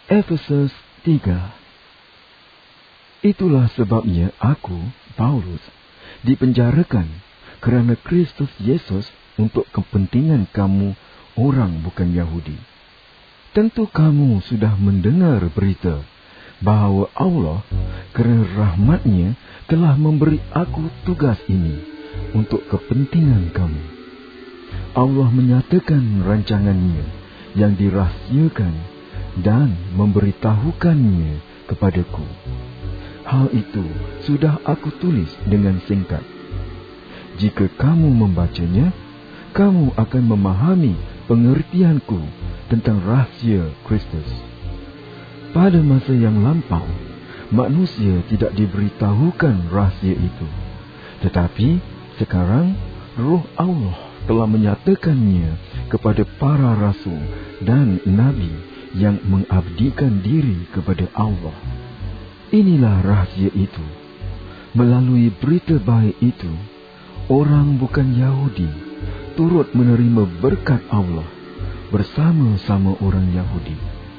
Efesus 3. Itulah sebabnya aku, Paulus, dipenjarakan kerana Kristus Yesus untuk kepentingan kamu orang bukan Yahudi. Tentu kamu sudah mendengar berita bahawa Allah kerana rahmat-Nya telah memberi aku tugas ini untuk kepentingan kamu. Allah menyatakan rancangan-Nya yang dirahsiakan dan memberitahukannya kepadaku. Hal itu sudah aku tulis dengan singkat. Jika kamu membacanya, kamu akan memahami pengertianku tentang rahsia Kristus. Pada masa yang lampau, manusia tidak diberitahukan rahsia itu. Tetapi sekarang Roh Allah telah menyatakannya kepada para rasul dan nabi yang mengabdikan diri kepada Allah. Inilah rahsia itu. Melalui berita baik itu, orang bukan Yahudi turut menerima berkat Allah bersama-sama orang Yahudi.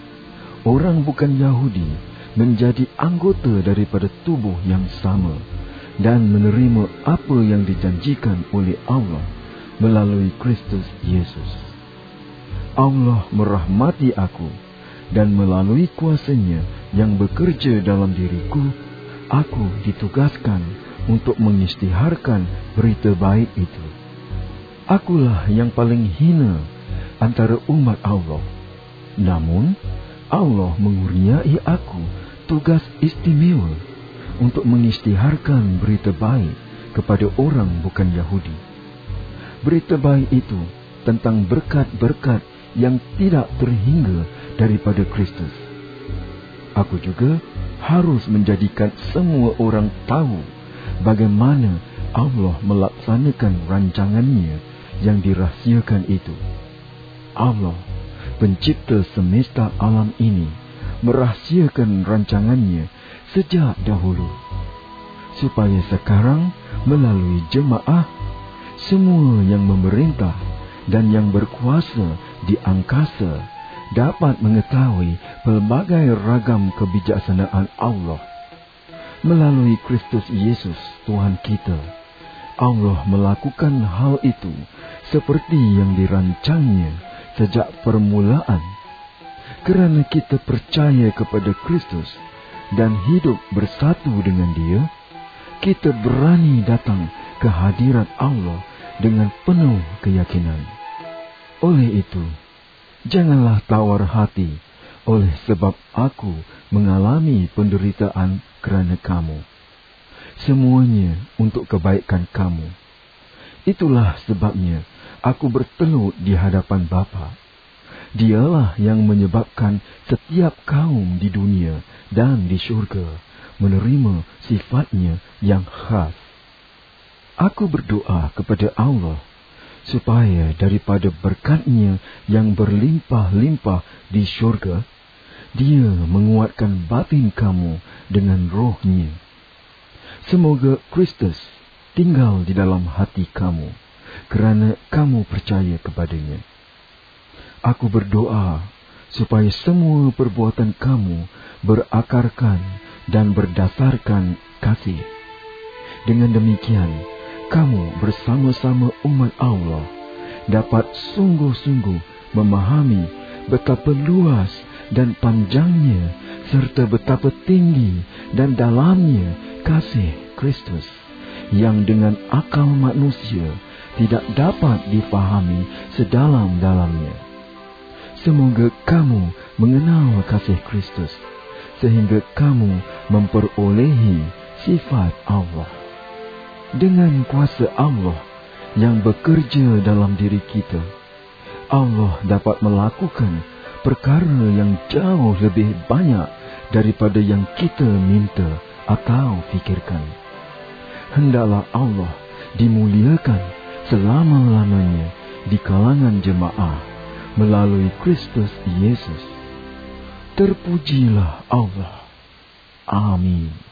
Orang bukan Yahudi menjadi anggota daripada tubuh yang sama dan menerima apa yang dijanjikan oleh Allah melalui Kristus Yesus. Allah merahmati aku dan melalui kuasa-Nya yang bekerja dalam diriku, aku ditugaskan untuk mengisytiharkan berita baik itu. Akulah yang paling hina antara umat Allah. Namun, Allah mengurniai aku tugas istimewa untuk mengisytiharkan berita baik kepada orang bukan Yahudi. Berita baik itu tentang berkat-berkat yang tidak terhingga daripada Kristus. Aku juga harus menjadikan semua orang tahu bagaimana Allah melaksanakan rancangan-Nya yang dirahsiakan itu. Allah, pencipta semesta alam ini, merahsiakan rancangan-Nya sejak dahulu, supaya sekarang melalui jemaah, semua yang memerintah dan yang berkuasa di angkasa dapat mengetahui pelbagai ragam kebijaksanaan Allah. Melalui Kristus Yesus Tuhan kita, Allah melakukan hal itu seperti yang dirancangnya sejak permulaan. Kerana kita percaya kepada Kristus dan hidup bersatu dengan Dia, kita berani datang ke hadirat Allah dengan penuh keyakinan. Oleh itu, janganlah tawar hati oleh sebab aku mengalami penderitaan kerana kamu. Semuanya untuk kebaikan kamu. Itulah sebabnya aku bertelut di hadapan Bapa. Dialah yang menyebabkan setiap kaum di dunia dan di syurga menerima sifat-Nya yang khas. Aku berdoa kepada Allah supaya daripada berkat-Nya yang berlimpah-limpah di syurga, Dia menguatkan batin kamu dengan Roh-Nya. Semoga Kristus tinggal di dalam hati kamu kerana kamu percaya kepada-Nya. Aku berdoa supaya semua perbuatan kamu berakarkan dan berdasarkan kasih. Dengan demikian, kamu bersama-sama umat Allah dapat sungguh-sungguh memahami betapa luas dan panjangnya serta betapa tinggi dan dalamnya kasih Kristus yang dengan akal manusia tidak dapat difahami sedalam-dalamnya. Semoga kamu mengenal kasih Kristus sehingga kamu memperolehi sifat Allah. Dengan kuasa Allah yang bekerja dalam diri kita, Allah dapat melakukan perkara yang jauh lebih banyak daripada yang kita minta atau fikirkan. Hendaklah Allah dimuliakan selama-lamanya di kalangan jemaah melalui Kristus Yesus. Terpujilah Allah. Amin.